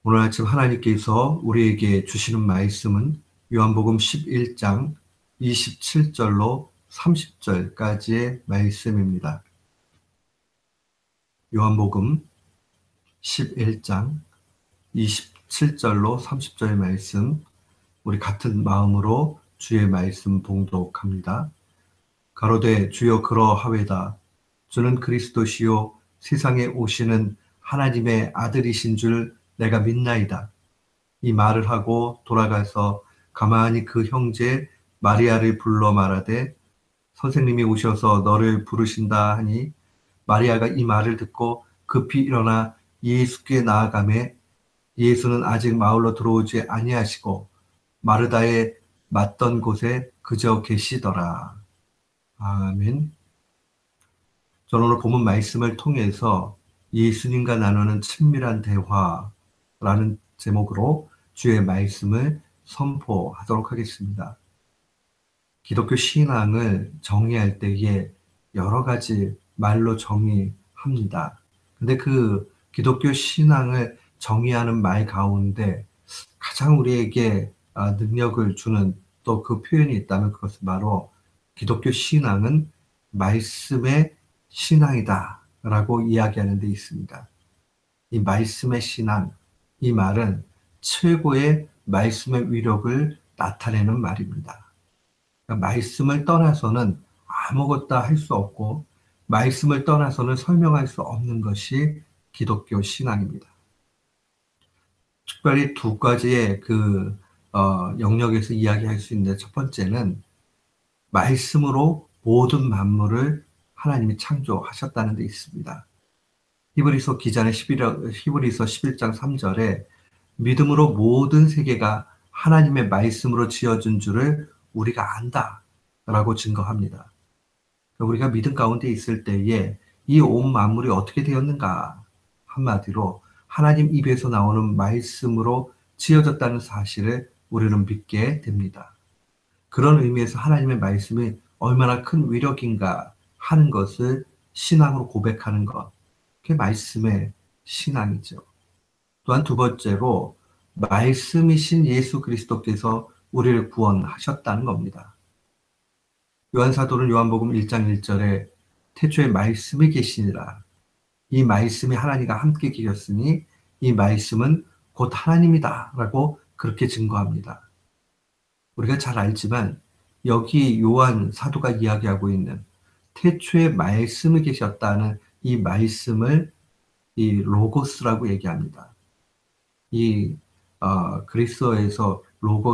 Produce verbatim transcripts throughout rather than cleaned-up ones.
오늘 아침 하나님께서 우리에게 주시는 말씀은 요한복음 십일 장 이십칠 절로 삼십 절까지의 말씀입니다. 요한복음 십일 장 이십칠 절로 삼십 절의 말씀, 우리 같은 마음으로 주의 말씀 봉독합니다. 가로되 주여 그러하외다. 주는 그리스도시요 세상에 오시는 하나님의 아들이신 줄 내가 믿나이다. 이 말을 하고 돌아가서 가만히 그 형제 마리아를 불러 말하되 선생님이 오셔서 너를 부르신다 하니 마리아가 이 말을 듣고 급히 일어나 예수께 나아가매 예수는 아직 마을로 들어오지 아니하시고 마르다에 맞던 곳에 그저 계시더라. 아멘. 저는 오늘 본문 말씀을 통해서 예수님과 나누는 친밀한 대화라는 제목으로 주의 말씀을 선포하도록 하겠습니다. 기독교 신앙을 정의할 때에 여러 가지 말로 정의합니다. 근데 그 기독교 신앙을 정의하는 말 가운데 가장 우리에게 능력을 주는 또 그 표현이 있다면 그것은 바로 기독교 신앙은 말씀의 신앙이다 라고 이야기하는 데 있습니다. 이 말씀의 신앙, 이 말은 최고의 말씀의 위력을 나타내는 말입니다. 그러니까 말씀을 떠나서는 아무것도 할 수 없고 말씀을 떠나서는 설명할 수 없는 것이 기독교 신앙입니다. 특별히 두 가지의 그 어, 영역에서 이야기할 수 있는데, 첫 번째는 말씀으로 모든 만물을 하나님이 창조하셨다는 데 있습니다. 히브리서 기자는 히브리서 십일 장 삼 절에 믿음으로 모든 세계가 하나님의 말씀으로 지어진 줄을 우리가 안다 라고 증거합니다. 우리가 믿음 가운데 있을 때에 이 온 만물이 어떻게 되었는가? 한마디로 하나님 입에서 나오는 말씀으로 지어졌다는 사실을 우리는 믿게 됩니다. 그런 의미에서 하나님의 말씀이 얼마나 큰 위력인가 하는 것을 신앙으로 고백하는 것, 그게 말씀의 신앙이죠. 또한 두 번째로 말씀이신 예수 그리스도께서 우리를 구원하셨다는 겁니다. 요한사도는 요한복음 일 장 일 절에 태초에 말씀이 계시니라. 이 말씀이 하나님과 함께 계셨으니 이 말씀은 곧 하나님이다 라고 그렇게 증거합니다. 우리가 잘 알지만 여기 요한 사도가 이야기하고 있는 태초에 말씀이 계셨다는 이 말씀을 이 로고스라고 얘기합니다. 이 어, 그리스어에서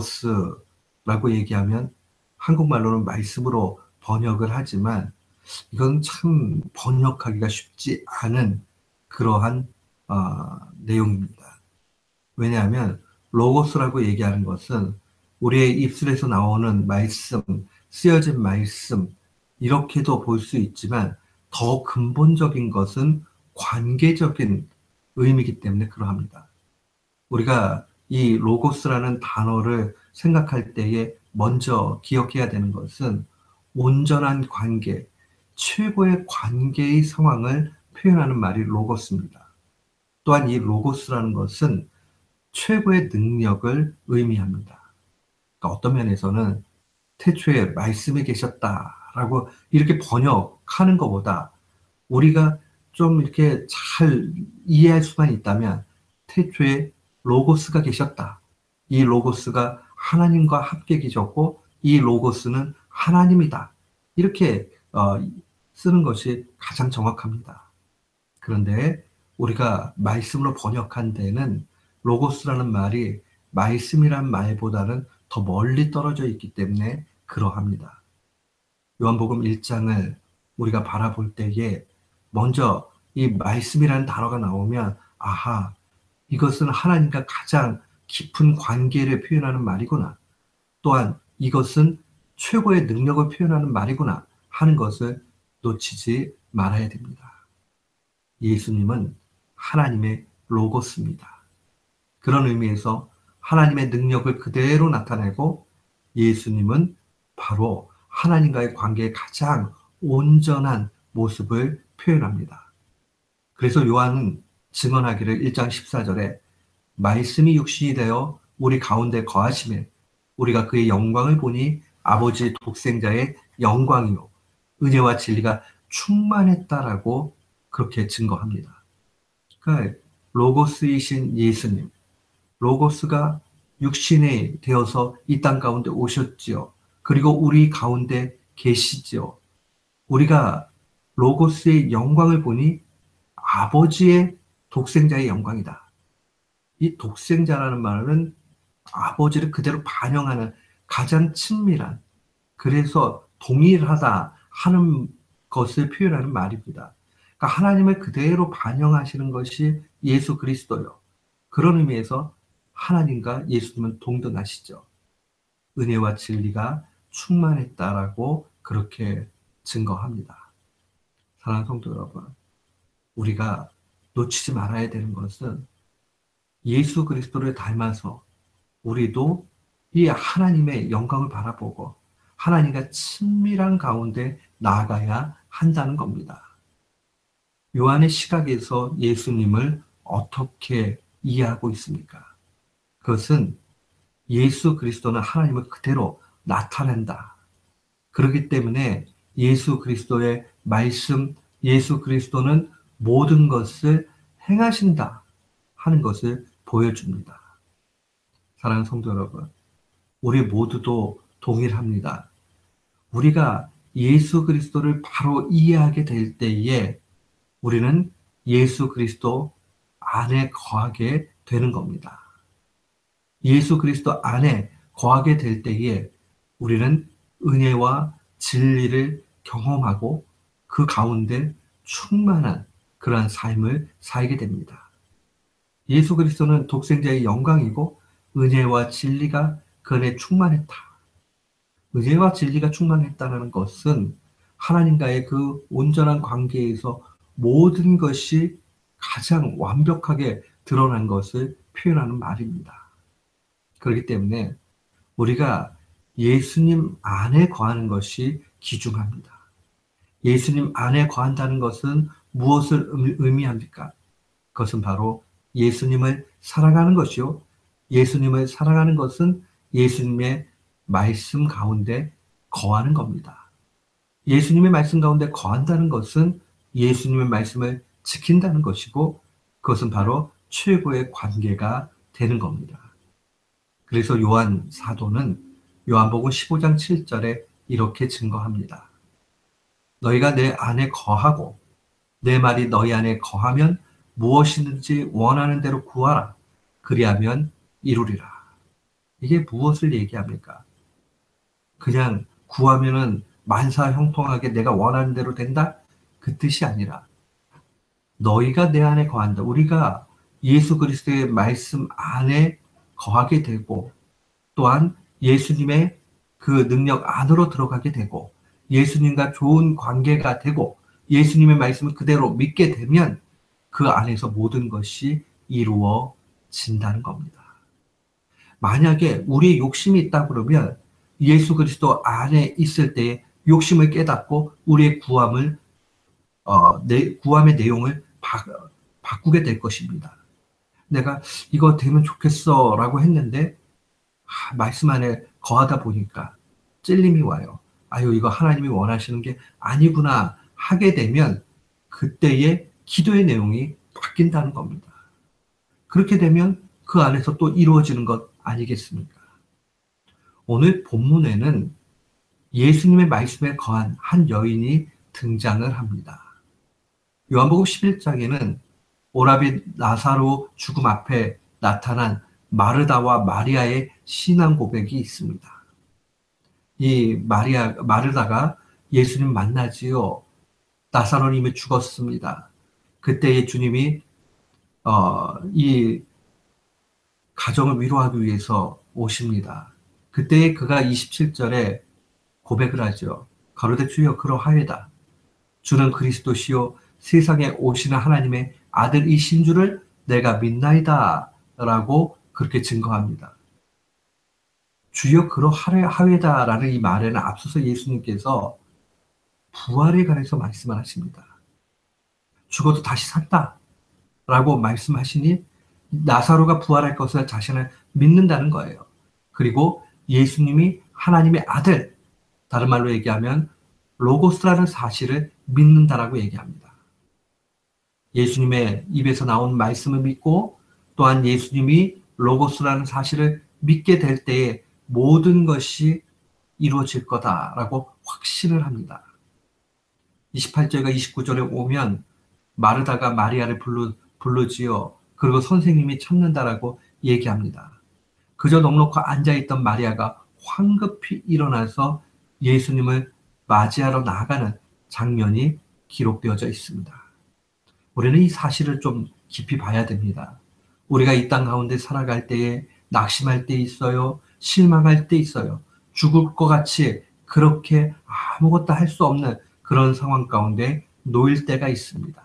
로고스라고 얘기하면 한국말로는 말씀으로 번역을 하지만 이건 참 번역하기가 쉽지 않은 그러한 어, 내용입니다. 왜냐하면 로고스라고 얘기하는 것은 우리의 입술에서 나오는 말씀, 쓰여진 말씀, 이렇게도 볼 수 있지만 더 근본적인 것은 관계적인 의미이기 때문에 그러합니다. 우리가 이 로고스라는 단어를 생각할 때에 먼저 기억해야 되는 것은 온전한 관계, 최고의 관계의 상황을 표현하는 말이 로고스입니다. 또한 이 로고스라는 것은 최고의 능력을 의미합니다. 그러니까 어떤 면에서는 태초에 말씀이 계셨다라고 이렇게 번역하는 것보다 우리가 좀 이렇게 잘 이해할 수만 있다면 태초에 로고스가 계셨다. 이 로고스가 하나님과 함께 계셨고 이 로고스는 하나님이다. 이렇게 어, 쓰는 것이 가장 정확합니다. 그런데 우리가 말씀으로 번역한 데는 로고스라는 말이 말씀이란 말보다는 더 멀리 떨어져 있기 때문에 그러합니다. 요한복음 일 장을 우리가 바라볼 때에 먼저 이 말씀이라는 단어가 나오면 아하, 이것은 하나님과 가장 깊은 관계를 표현하는 말이구나. 또한 이것은 최고의 능력을 표현하는 말이구나 하는 것을 놓치지 말아야 됩니다. 예수님은 하나님의 로고스입니다. 그런 의미에서 하나님의 능력을 그대로 나타내고 예수님은 바로 하나님과의 관계의 가장 온전한 모습을 표현합니다. 그래서 요한은 증언하기를 일 장 십사 절에 말씀이 육신이 되어 우리 가운데 거하심에 우리가 그의 영광을 보니 아버지 독생자의 영광이요 은혜와 진리가 충만했다라고 그렇게 증거합니다. 그러니까 로고스이신 예수님, 로고스가 육신이 되어서 이 땅 가운데 오셨지요. 그리고 우리 가운데 계시지요. 우리가 로고스의 영광을 보니 아버지의 독생자의 영광이다. 이 독생자라는 말은 아버지를 그대로 반영하는 가장 친밀한, 그래서 동일하다 하는 것을 표현하는 말입니다. 그러니까 하나님을 그대로 반영하시는 것이 예수 그리스도요. 그런 의미에서 하나님과 예수님은 동등하시죠. 은혜와 진리가 충만했다라고 그렇게 증거합니다. 사랑하는 성도 여러분, 우리가 놓치지 말아야 되는 것은 예수 그리스도를 닮아서 우리도 이 하나님의 영광을 바라보고 하나님과 친밀한 가운데 나아가야 한다는 겁니다. 요한의 시각에서 예수님을 어떻게 이해하고 있습니까? 그것은 예수 그리스도는 하나님을 그대로 나타낸다. 그렇기 때문에 예수 그리스도의 말씀, 예수 그리스도는 모든 것을 행하신다 하는 것을 보여줍니다. 사랑하는 성도 여러분, 우리 모두도 동일합니다. 우리가 예수 그리스도를 바로 이해하게 될 때에 우리는 예수 그리스도 안에 거하게 되는 겁니다. 예수 그리스도 안에 거하게 될 때에 우리는 은혜와 진리를 경험하고 그 가운데 충만한 그러한 삶을 살게 됩니다. 예수 그리스도는 독생자의 영광이고 은혜와 진리가 그 안에 충만했다. 은혜와 진리가 충만했다는 것은 하나님과의 그 온전한 관계에서 모든 것이 가장 완벽하게 드러난 것을 표현하는 말입니다. 그렇기 때문에 우리가 예수님 안에 거하는 것이 귀중합니다. 예수님 안에 거한다는 것은 무엇을 의미합니까? 그것은 바로 예수님을 사랑하는 것이요. 예수님을 사랑하는 것은 예수님의 말씀 가운데 거하는 겁니다. 예수님의 말씀 가운데 거한다는 것은 예수님의 말씀을 지킨다는 것이고 그것은 바로 최고의 관계가 되는 겁니다. 그래서 요한 사도는 요한복음 십오 장 칠 절에 이렇게 증거합니다. 너희가 내 안에 거하고 내 말이 너희 안에 거하면 무엇이든지 원하는 대로 구하라. 그리하면 이루리라. 이게 무엇을 얘기합니까? 그냥 구하면은 만사형통하게 내가 원하는 대로 된다? 그 뜻이 아니라 너희가 내 안에 거한다. 우리가 예수 그리스도의 말씀 안에 거하게 되고 또한 예수님의 그 능력 안으로 들어가게 되고 예수님과 좋은 관계가 되고 예수님의 말씀을 그대로 믿게 되면 그 안에서 모든 것이 이루어진다는 겁니다. 만약에 우리의 욕심이 있다 그러면 예수 그리스도 안에 있을 때 욕심을 깨닫고 우리의 구함을 어, 내, 구함의 내용을 바, 바꾸게 될 것입니다. 내가 이거 되면 좋겠어 라고 했는데 아, 말씀 안에 거하다 보니까 찔림이 와요. 아유 이거 하나님이 원하시는 게 아니구나 하게 되면 그때의 기도의 내용이 바뀐다는 겁니다. 그렇게 되면 그 안에서 또 이루어지는 것 아니겠습니까? 오늘 본문에는 예수님의 말씀에 거한 한 여인이 등장을 합니다. 요한복음 십일 장에는 오라비 나사로 죽음 앞에 나타난 마르다와 마리아의 신앙 고백이 있습니다. 이 마리아, 마르다가 예수님 만나지요. 나사로는 이미 죽었습니다. 그때의 주님이 어, 이 가정을 위로하기 위해서 오십니다. 그때 그가 이십칠 절에 고백을 하죠. 가로되 주여 그러하이다. 주는 그리스도시요 세상에 오시는 하나님의 아들이신 줄을 내가 믿나이다 라고 그렇게 증거합니다. 주여 그러하이다 라는 이 말에는 앞서서 예수님께서 부활에 관해서 말씀을 하십니다. 죽어도 다시 산다 라고 말씀하시니 나사로가 부활할 것을 자신을 믿는다는 거예요. 그리고 예수님이 하나님의 아들, 다른 말로 얘기하면 로고스라는 사실을 믿는다라고 얘기합니다. 예수님의 입에서 나온 말씀을 믿고 또한 예수님이 로고스라는 사실을 믿게 될 때에 모든 것이 이루어질 거다라고 확신을 합니다. 이십팔 절과 이십구 절에 오면 마르다가 마리아를 부르, 부르지요. 그리고 선생님이 찾는다라고 얘기합니다. 그저 넉넉히 앉아있던 마리아가 황급히 일어나서 예수님을 맞이하러 나아가는 장면이 기록되어져 있습니다. 우리는 이 사실을 좀 깊이 봐야 됩니다. 우리가 이 땅 가운데 살아갈 때에 낙심할 때 있어요. 실망할 때 있어요. 죽을 것 같이 그렇게 아무것도 할 수 없는 그런 상황 가운데 놓일 때가 있습니다.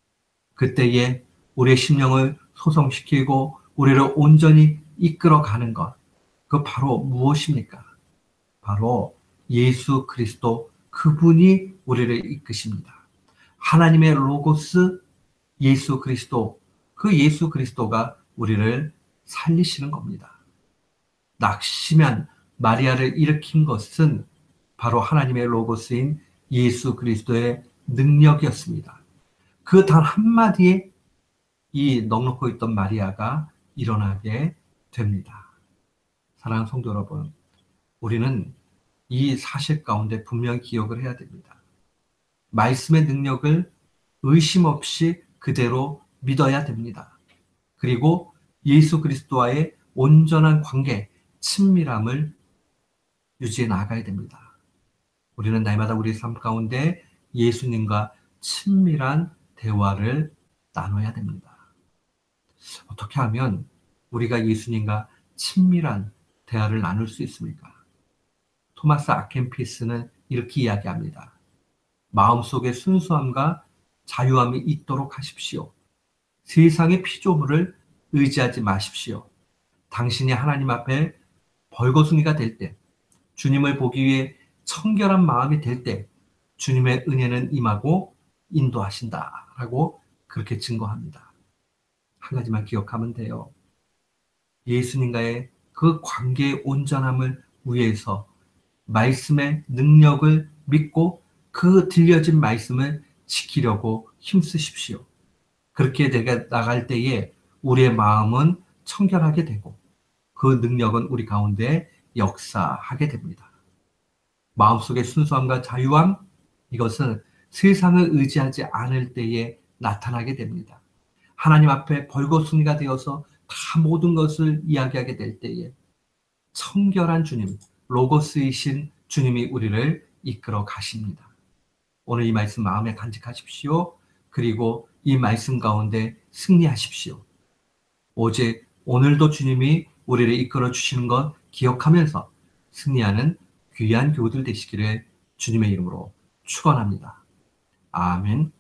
그때에 우리의 심령을 소성시키고 우리를 온전히 이끌어가는 것, 그 바로 무엇입니까? 바로 예수 그리스도, 그분이 우리를 이끄십니다. 하나님의 로고스 예수 그리스도, 그 예수 그리스도가 우리를 살리시는 겁니다. 낙심한 마리아를 일으킨 것은 바로 하나님의 로고스인 예수 그리스도의 능력이었습니다. 그 단 한마디에 이 넉넉히 있던 마리아가 일어나게 됩니다. 사랑하는 성도 여러분, 우리는 이 사실 가운데 분명히 기억을 해야 됩니다. 말씀의 능력을 의심 없이 그대로 믿어야 됩니다. 그리고 예수 그리스도와의 온전한 관계, 친밀함을 유지해 나가야 됩니다. 우리는 날마다 우리 삶 가운데 예수님과 친밀한 대화를 나눠야 됩니다. 어떻게 하면 우리가 예수님과 친밀한 대화를 나눌 수 있습니까? 토마스 아켄피스는 이렇게 이야기합니다. 마음속에 순수함과 자유함이 있도록 하십시오. 세상의 피조물을 의지하지 마십시오. 당신이 하나님 앞에 벌거숭이가 될 때, 주님을 보기 위해 청결한 마음이 될 때 주님의 은혜는 임하고 인도하신다라고 그렇게 증거합니다. 한 가지만 기억하면 돼요. 예수님과의 그 관계의 온전함을 위해서 말씀의 능력을 믿고 그 들려진 말씀을 지키려고 힘쓰십시오. 그렇게 나갈 때에 우리의 마음은 청결하게 되고 그 능력은 우리 가운데 역사하게 됩니다. 마음속의 순수함과 자유함, 이것은 세상을 의지하지 않을 때에 나타나게 됩니다. 하나님 앞에 벌거숭이가 되어서 다 모든 것을 이야기하게 될 때에 청결한 주님, 로고스이신 주님이 우리를 이끌어 가십니다. 오늘 이 말씀 마음에 간직하십시오. 그리고 이 말씀 가운데 승리하십시오. 오직 오늘도 주님이 우리를 이끌어 주시는 것 기억하면서 승리하는 귀한 교우들 되시기를 주님의 이름으로 축원합니다. 아멘.